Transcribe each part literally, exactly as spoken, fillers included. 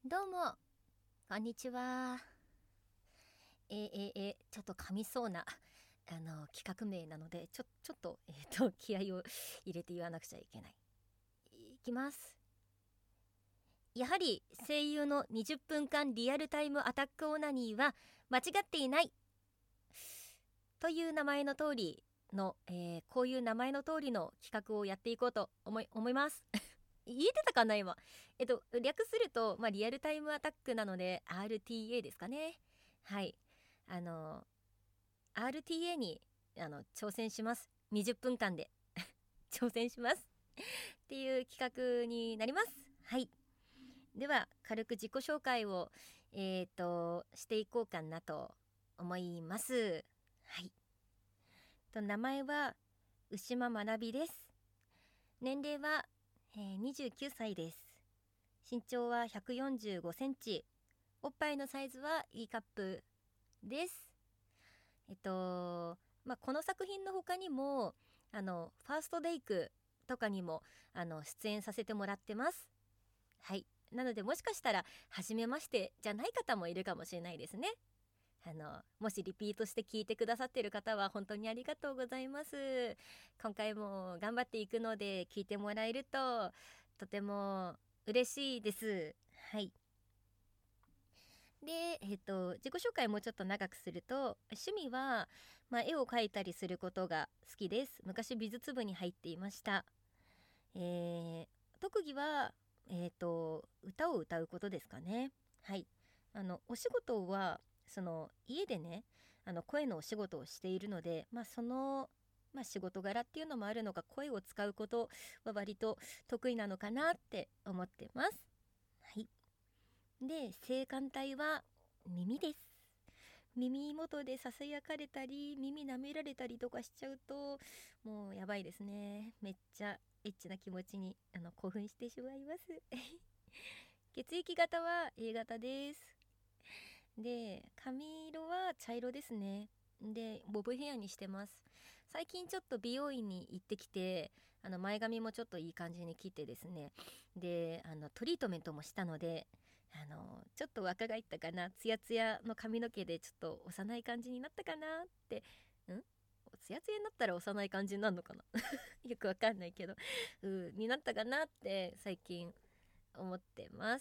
どうもこんにちは。えー、えー、えー、ちょっと噛みそうなあの企画名なのでちょちょっと,、えー、と気合を入れて言わなくちゃいけない。いきます。やはり声優のにじゅっぷんかんリアルタイムアタックオナニーは間違っていないという名前の通りの、えー、こういう名前の通りの企画をやっていこうと思い思います言えてたかな今。えっと略すると、まあ、リアルタイムアタックなので アールティーエー ですかね。はい、あの アールティーエー にあの挑戦します。にじゅっぷんかんで挑戦しますっていう企画になります。はい、では軽く自己紹介をえー、としていこうかなと思います。はい、と名前は牛間学びです。年齢は、えー、にじゅうきゅうさいです。身長はひゃくよんじゅうごセンチ、おっぱいのサイズは E カップです。えっとまあこの作品の他にもあのファーストデイクとかにもあの出演させてもらってます。はい、なのでもしかしたら初めましてじゃない方もいるかもしれないですね。あのもしリピートして聞いてくださっている方は本当にありがとうございます。今回も頑張っていくので聞いてもらえるととても嬉しいです。はい、で、えっと、自己紹介もちょっと長くすると、趣味は、まあ、絵を描いたりすることが好きです。昔美術部に入っていました。えー特技は、えっと、歌を歌うことですかね。はい、あのお仕事はその家でね、あの声のお仕事をしているので、まあ、その、まあ、仕事柄っていうのもあるのか、声を使うことは割と得意なのかなって思ってます。はい、で性感帯は耳です。耳元でささやかれたり耳舐められたりとかしちゃうともうやばいですね。めっちゃエッチな気持ちにあの興奮してしまいます血液型は A 型です。で髪色は茶色ですね。でボブヘアにしてます。最近ちょっと美容院に行ってきて、あの前髪もちょっといい感じに切ってですね、であのトリートメントもしたので、あのちょっと若返ったかな、ツヤツヤの髪の毛でちょっと幼い感じになったかなって。んツヤツヤになったら幼い感じになるのかなよくわかんないけど、うんになったかなって最近思ってます。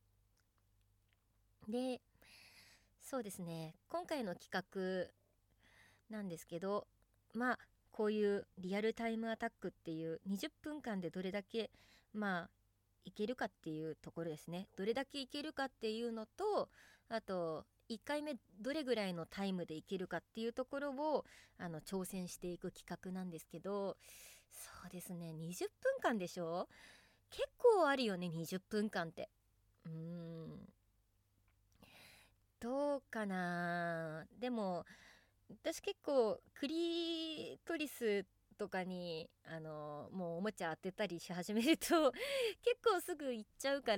でそうですね、今回の企画なんですけど、まあこういうリアルタイムアタックっていうにじゅっぷんかんでどれだけまあいけるかっていうところですね。どれだけいけるかっていうのと、あといっかいめどれぐらいのタイムでいけるかっていうところをあの挑戦していく企画なんですけど、そうですね、にじゅっぷんかんでしょ。結構あるよね、にじゅっぷんかんって。うーんどうかな。でも私結構クリトリスとかにあのもうおもちゃ当てたりし始めると結構すぐ行っちゃうから、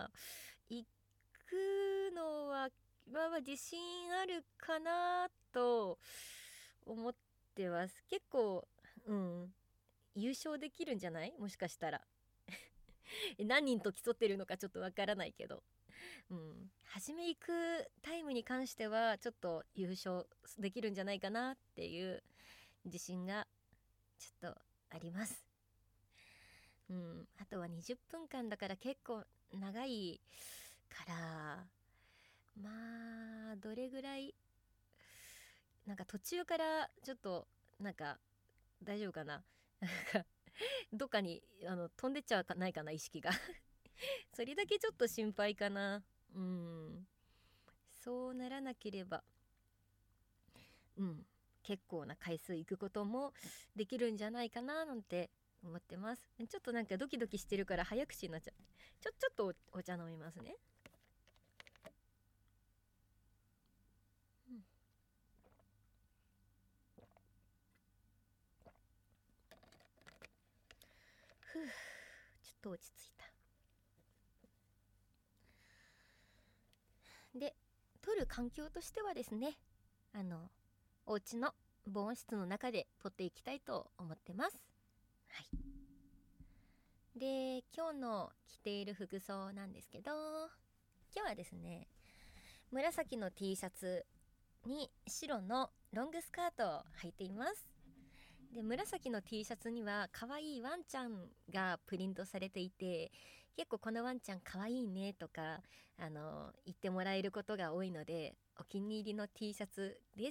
行くのは、まあ、まあ自信あるかなと思ってます。結構、うん優勝できるんじゃない、もしかしたら何人と競ってるのかちょっとわからないけど、うん、初め行くタイムに関してはちょっと優勝できるんじゃないかなっていう自信がちょっとあります。うん、あとはにじゅっぷんかんだから結構長いから、まあどれぐらい、なんか途中からちょっとなんか大丈夫かななんかどっかにあの飛んでっちゃわないかな、意識がそれだけちょっと心配かな。うん、そうならなければ、うん、結構な回数行くこともできるんじゃないかななんて思ってます。ちょっとなんかドキドキしてるから早口になっちゃう。ちょちょっとお茶飲みますね。うん、ふう、ちょっと落ち着いた。で撮る環境としてはですね、あのお家の防音室の中で撮っていきたいと思ってます。はい、で今日の着ている服装なんですけど、 今日はですね、紫の T シャツに白のロングスカートを履いています。で、紫の T シャツには可愛いワンちゃんがプリントされていて、結構このワンちゃん可愛いねとかあの言ってもらえることが多いので、お気に入りの T シャツです。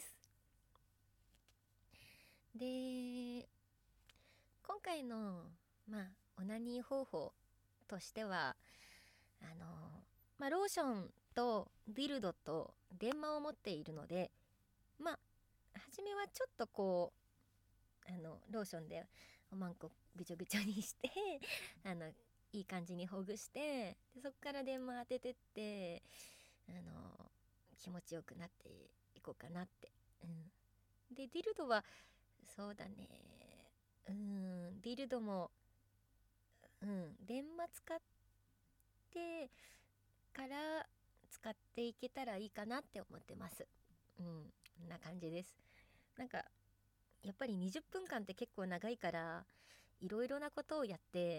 で、今回のまあオナニー方法としては、あのまあローションとディルドと電話を持っているので、まあ初めはちょっとこうあのローションでおまんこぐちょぐちょにしてあのいい感じにほぐして、でそこから電話当ててってあの気持ちよくなっていこうかなって、うん、でディルドはそうだね、うんディルドも、うん、電話使ってから使っていけたらいいかなって思ってます。うん、こんな感じです。なんかやっぱりにじゅっぷんかんって結構長いから、いろいろなことをやって、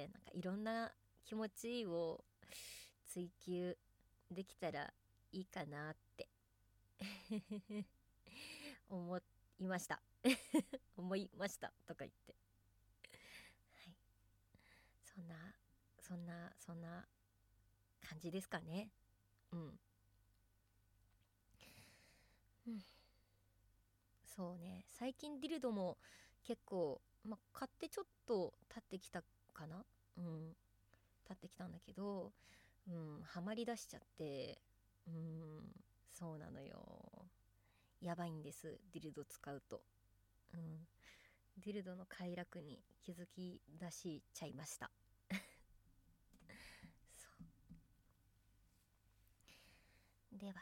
なんかいろんな気持ちを追求できたらいいかなって思いました思いましたとか言って、はい、そんなそんなそんな感じですかね。うん、うん、そうね、最近ディルドも結構、ま、買ってちょっと経ってきたかな、うん、経ってきたんだけど、うん、ハマりだしちゃって、うん、そうなのよ。やばいんです、ディルド使うと。うん、ディルドの快楽に気づき出しちゃいましたそうでは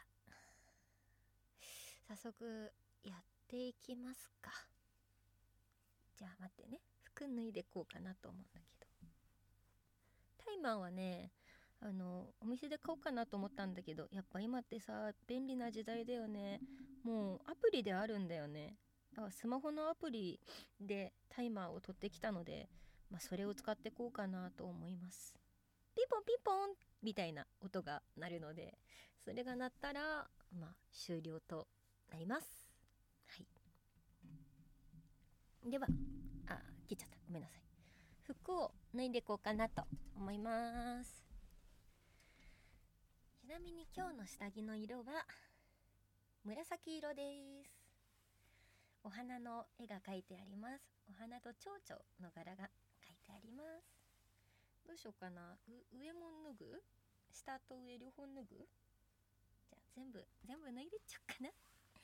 早速やっていきますか。じゃあ待ってね、服脱いでこうかなと思うんだけど、タイマーはね、あのお店で買おうかなと思ったんだけど、やっぱ今ってさ便利な時代だよね。もうアプリであるんだよね。だからスマホのアプリでタイマーを取ってきたので、まあ、それを使ってこうかなと思います。ピンポンピンポンみたいな音が鳴るので、それが鳴ったらまあ終了となります。はい、では、あ、切っちゃった、ごめんなさい。服を脱いでいこうかなと思います。ちなみに今日の下着の色は紫色です。お花の絵が描いてあります。お花と蝶々の柄が描いてあります。どうしようかな、上も脱ぐ、下と上両方脱ぐ、じゃあ全部全部脱いでっちゃおうかな。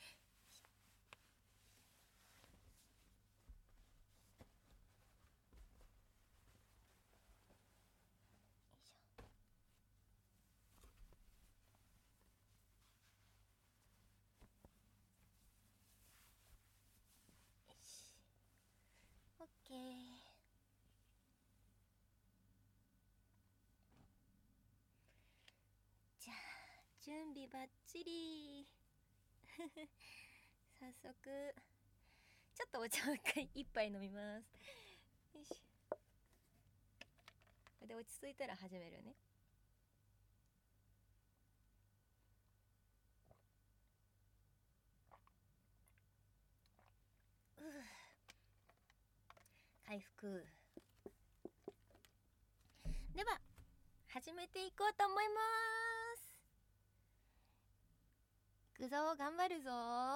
オッケー。じゃあ準備バッチリ早速ちょっとお茶を一杯飲みます。よし、これで落ち着いたら始めるね。うう回復。では始めていこうと思います。いくぞ、頑張るぞ。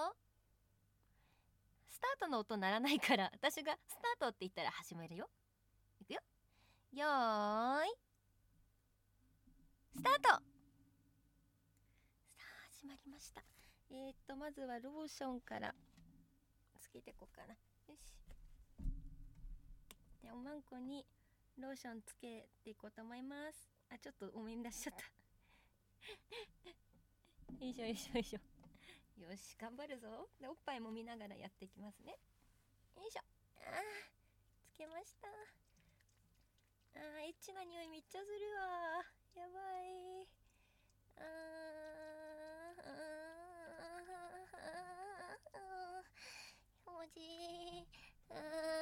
スタートの音鳴らないから、私がスタートって言ったら始めるよ。いくよ、よーいスタート。さあ始まりました。えー、っとまずはローションからつけていこうかな。よし、でおまんこにローションつけていこうと思います。あ、ちょっと思い出しちゃったよいしょよいしょよいしょ。よし、頑張るぞ。でおっぱいも見ながらやっていきますね。よいしょ。あー、つけました。あー、エッチな匂いめっちゃするわ。やばい。あーあー、気持ちいい。あー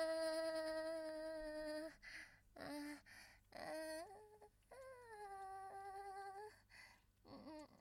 あーあーあー、うん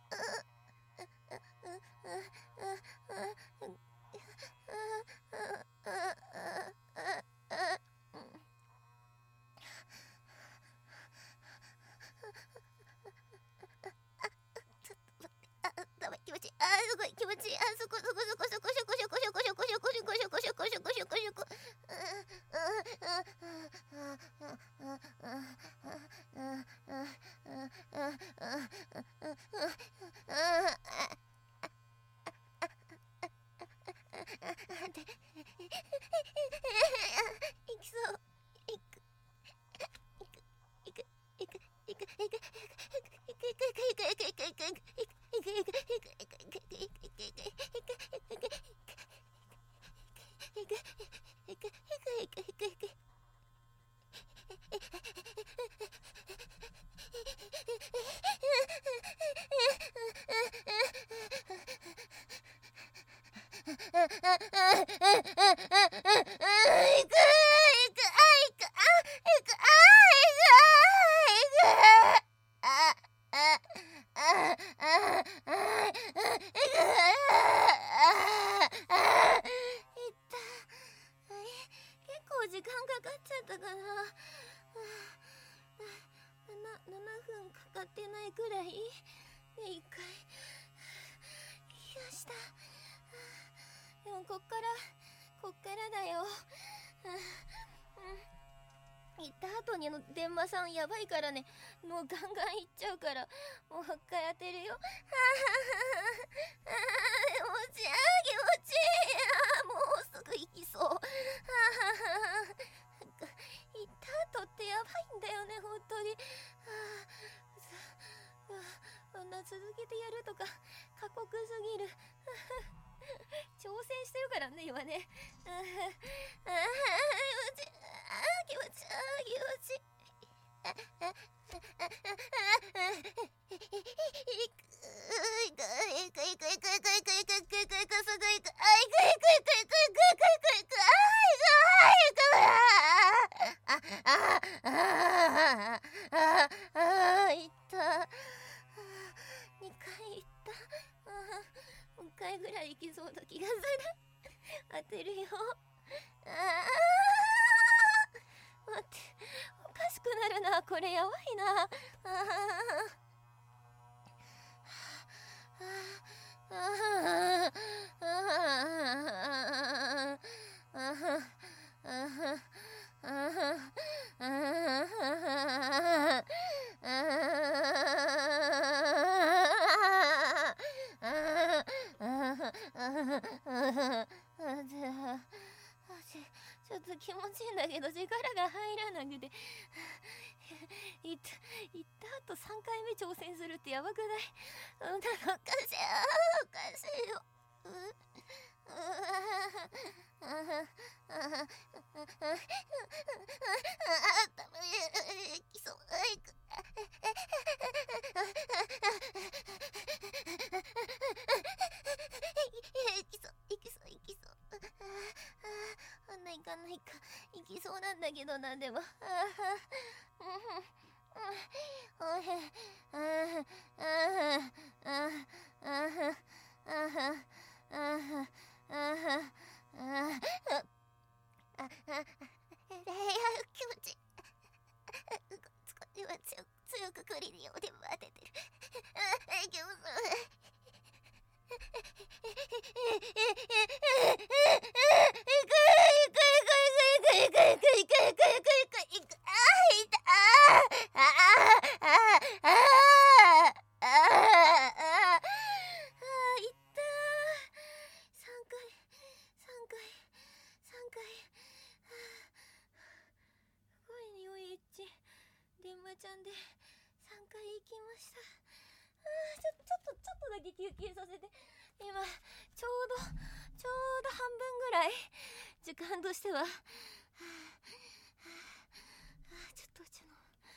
気持ちいい。あー、すごい気持ちいい。あー、そこそこそこそこそこそこそこそこそこそこそこそこそこそこそこそこ。 時間かかっちゃったかな。なななふんかかってないくらいで一回冷やした。でもこっからこっからだよ。行った後にの電話さんやばいからね、もうガンガン行っちゃうから、もう一回当てるよ。ああ気持ちいい、気持ちいい。もうすぐ行きそう。行った後ってやばいんだよね、本当に。こんな続けてやるとか過酷すぎる。挑戦してるからね今ね。ああ気持ちいい、気持ちいい、気持ちいい。ぐらいいきそうな気がする。当てるよ。ああ待って、おかしくなるな、これやばいな。ああちょっと気持ちいいんだけど力が入らなくて。いったいった後さんかいめ挑戦するってやばくない？うん、おかしい、おかしいよ。きそう。いきそういきそう。あんないかないかいきそうなんだけどな。でも気持ち今強強くクリリンをでも当ててる。気持ち電話ちゃんでさんかい行きました。あーちょ、ちょっとちょっとだけ休憩させて。今ちょうどちょうど半分ぐらい時間としては。はあはあ、ちょっとうちの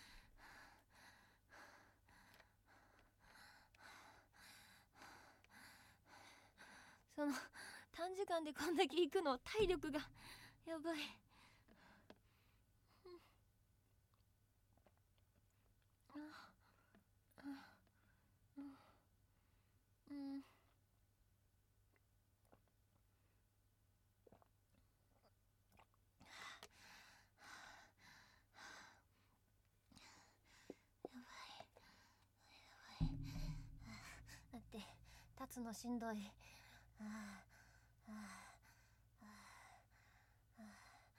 その短時間でこんだけ行くの体力がやばい。うん、だって立つのしんどい。はあはあはあは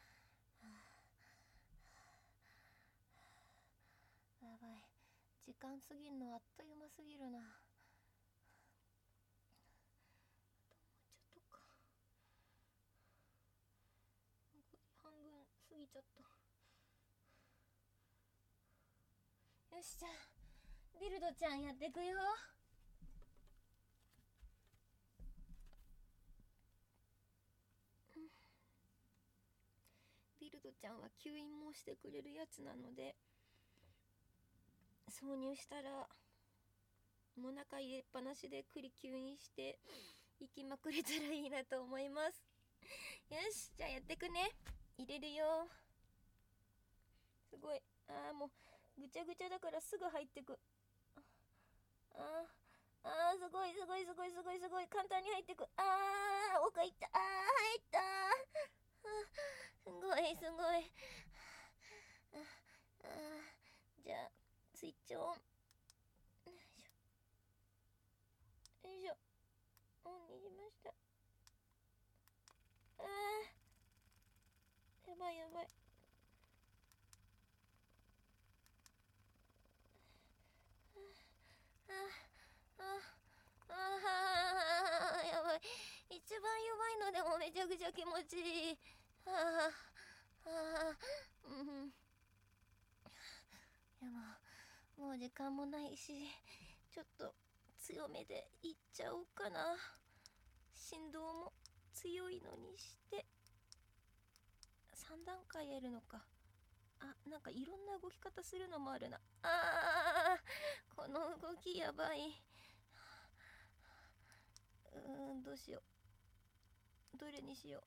あ、やばい、時間過ぎんのあっという間すぎるな。ちょっとか半分過ぎちゃった。よし、じゃあビルドちゃんやってくよ。ビルドちゃんは吸引もしてくれるやつなので、挿入したらもう中入れっぱなしで栗吸引して行きまくれたらいいなと思います。よし、じゃあやってくね。入れるよ。すごい。あーもうぐちゃぐちゃだからすぐ入ってく。あーあーすごいすごいすごいすごいすごい簡単に入ってく。あー奥いった。あー入った。すごいすごい。ああじゃあスイッチオン。よいしょ。オンにしました。あーやばいやばい。ああああやばい。一番弱いのでもめちゃくちゃ気持ちいい。ああああうんいやもうもう時間もないし、ちょっと強めでいっちゃおうかな。振動も強いのにしてさん段階やるのか。あ、なんかいろんな動き方するのもあるな。あーこの動きやばい。うーんどうしよう。どれにしよう。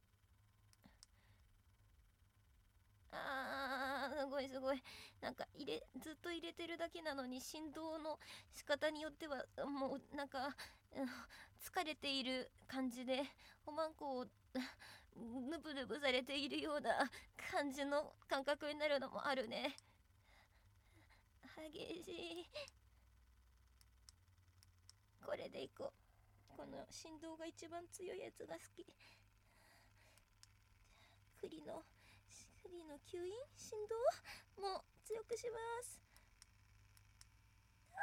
あーすごいすごい。なんか入れずっと入れてるだけなのに振動の仕方によってはもうなんか疲れている感じでおまんこをぬぶぬぶされているような感じの感覚になるのもあるね。激しい。これでいこう。この振動が一番強いやつが好き。栗の栗の吸引振動も強くします。あ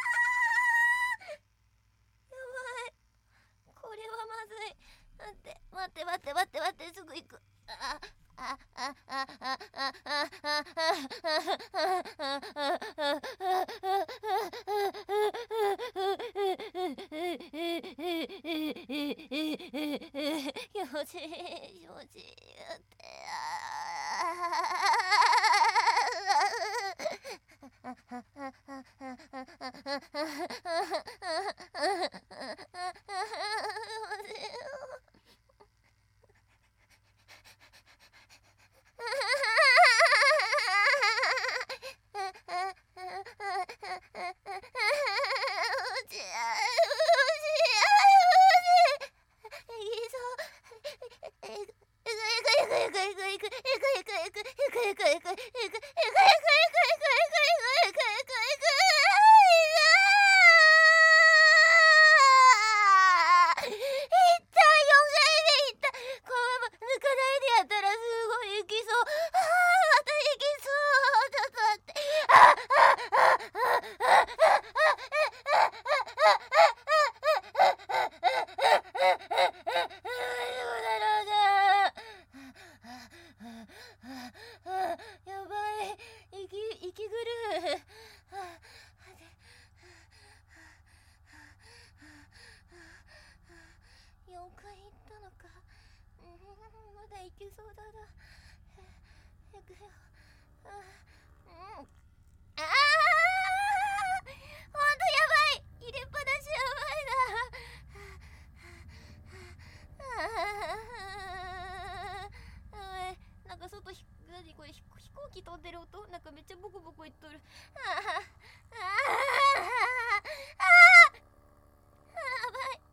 ーやばい。これはまずい。待って待って待って待って待ってすぐ行く。あああああああ気持ちいい気持ちいいっていけそうだな。いくよ。あー、うん、あーほんとやばい。入れっぱなしやばいな。あーなんか外ひ何これ飛行機飛んでる音なんかめっちゃボコボコいっとる。あーあーあーやばい。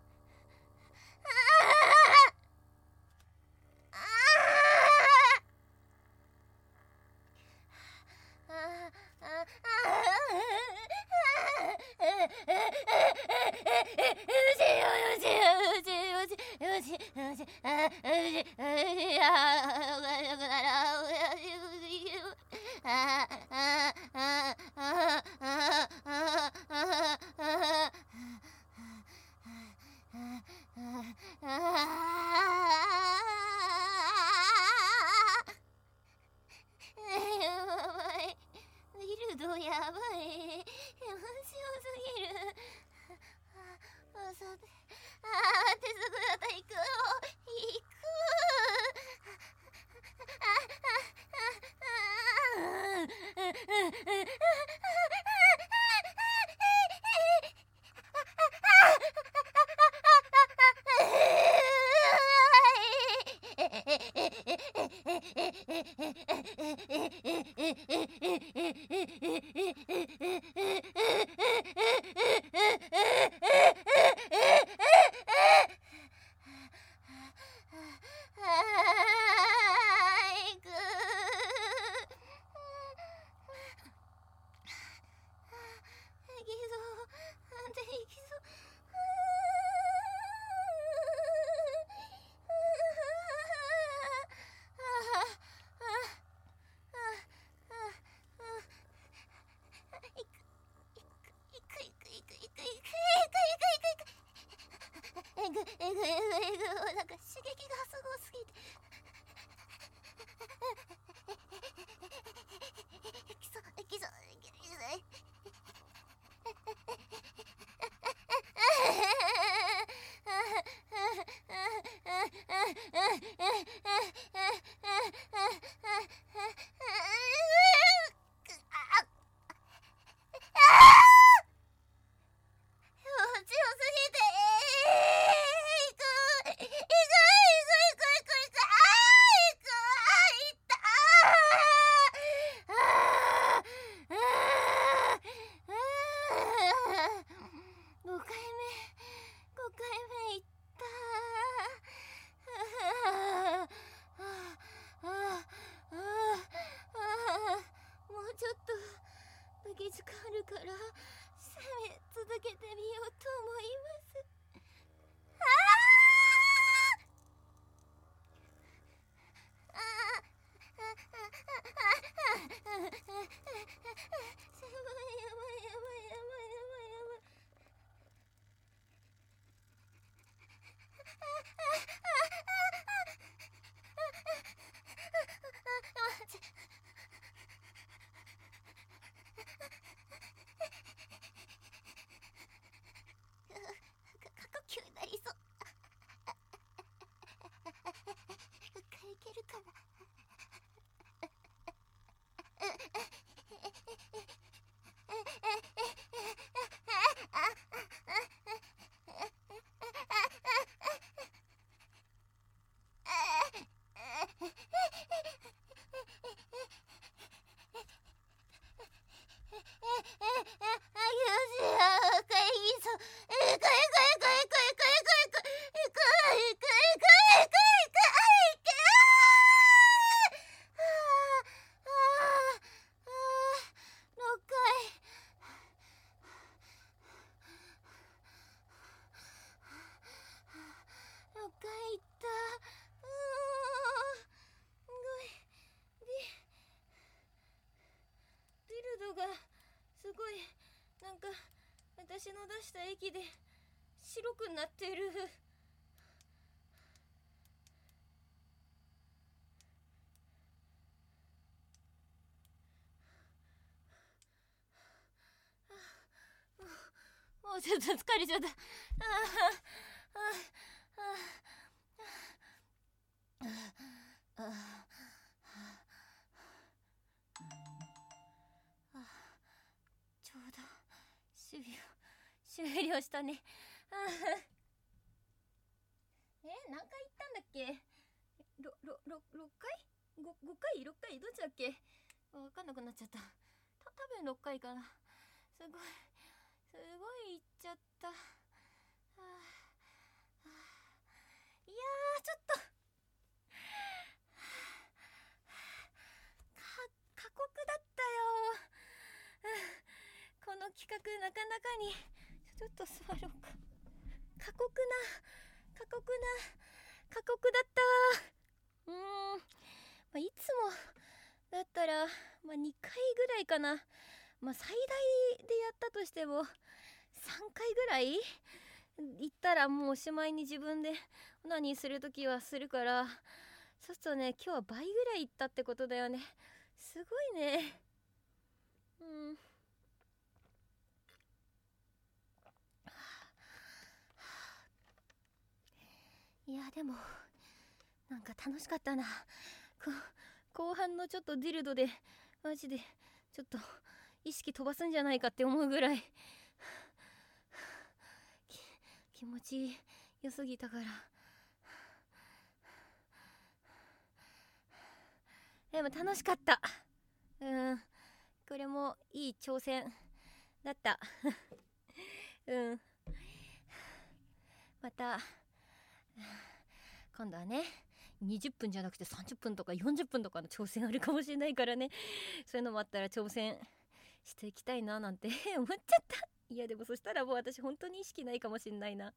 あなんか刺激がすごすぎてきそうきそうき時間あるからせめ続けてみようと思います。ああやばいやばいやばいやばいやばいやばい。過呼吸になりそう。いけるかな。がすごいなんか私の出した液で白くなってる。もうちょっと疲れちゃった。あああああああちょうど終了終了したね。あえ何回行ったんだっけ。ろろろろっかい ご, ごかいろっかいどっちだっけ。分かんなくなっちゃった。た多分ろっかいかな。すごいすごい行っちゃった。はあはあ、いやーちょっと過酷だったよ。この企画なかなかにちょっと座ろうか。過酷な過酷な過酷だった。うーん、まあ、いつもだったら、まあ、にかいぐらいかな。まあ最大でやったとしてもさんかいぐらい行ったらもうおしまいに自分でオナニーするときはするから、そうするとね今日は倍ぐらい行ったってことだよね。すごいね。うんいやでもなんか楽しかったな。後半のちょっとディルドでマジでちょっと意識飛ばすんじゃないかって思うぐらい気持ち良すぎたから。 でも楽しかった。うんこれもいい挑戦だったうんまた今度はねにじゅっぷんじゃなくてさんじゅっぷんとかよんじゅっぷんとかの挑戦あるかもしれないからね、そういうのもあったら挑戦していきたいななんて思っちゃった。いやでもそしたらもう私本当に意識ないかもしんないな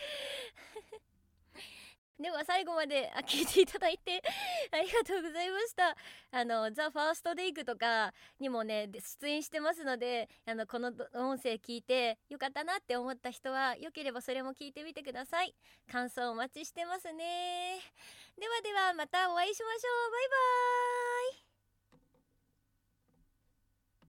では最後まで聞いていただいてありがとうございました。あのザ・ファーストテイクとかにもね出演してますので、あのこの音声聞いてよかったなって思った人はよければそれも聞いてみてください。感想お待ちしてますね。ではではまたお会いしましょう。バイバーイ。